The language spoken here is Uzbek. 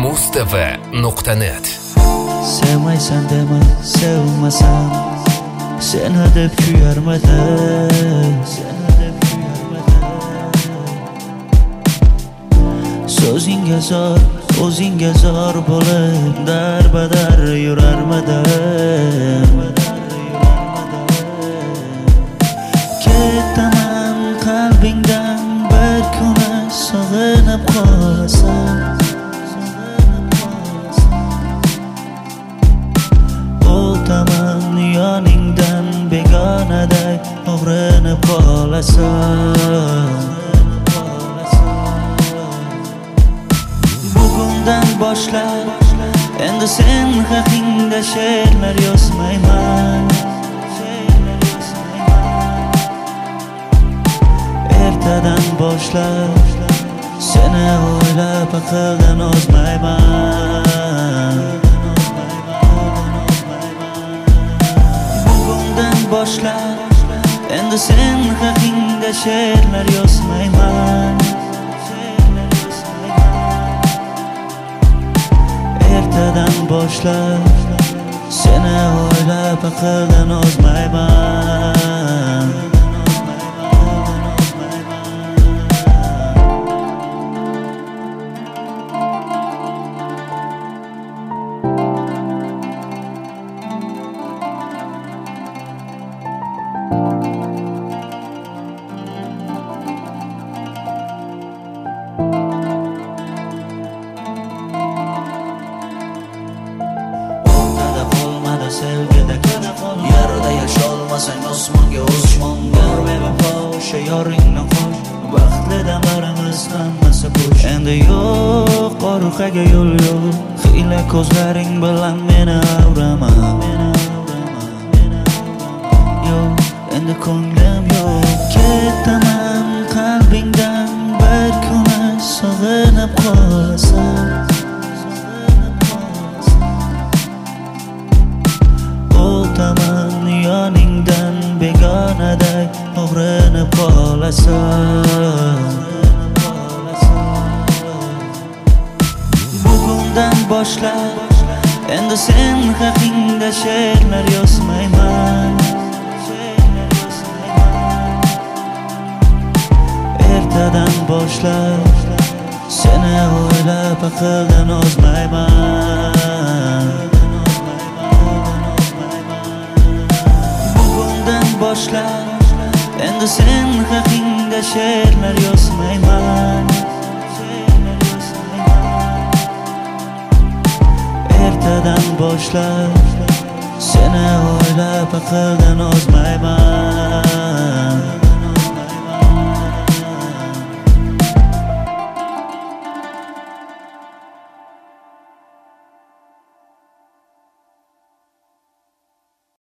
mustv.net. Sevmaysan dema, sevmasam seni deb kuyarmadim. So'zingga zor, o'zingga zor bo'lib darbadar yurarmadim. Ketaman qalbingdan bir kuni sog'inib qolsam. O'taman yoningdan begonaday og'rinib qolasan. Bugundan boshlab endi sen haqingda she'rlar yozmayman. Ertadan boshlab seni o'ylab aqldan ozmayman. Bugundan boshlab endi sen haqingda she'rlar yozmayman. Ertadan boshlab seni o'ylab aqldan ozmayman. Sevgida yarida yasholmasang osmonga osmon bor. Bevafo o'sha yoringni qo'sh, baxtli damlarimiz hammasi bo'sh. Endi yo'q qo'rqaga yo'l yo'q, xiyla ko'zlaring bilan meni avrama. Yo'q endi ko'nglim yo'q. Ketaman qalbingdan bir kuni sog'inib qolsam. O'taman yoningdan begonaday og'rinib qolasan. Bugundan boshlab endi sen haqingda she'rlar yozmayman. Ertadan boshlab seni o'ylab aqldan ozmayman. Boshlab endi sen haqingda she'rlar yozmayman. Ertadan boshlab seni o'ylab aqldan ozmayman.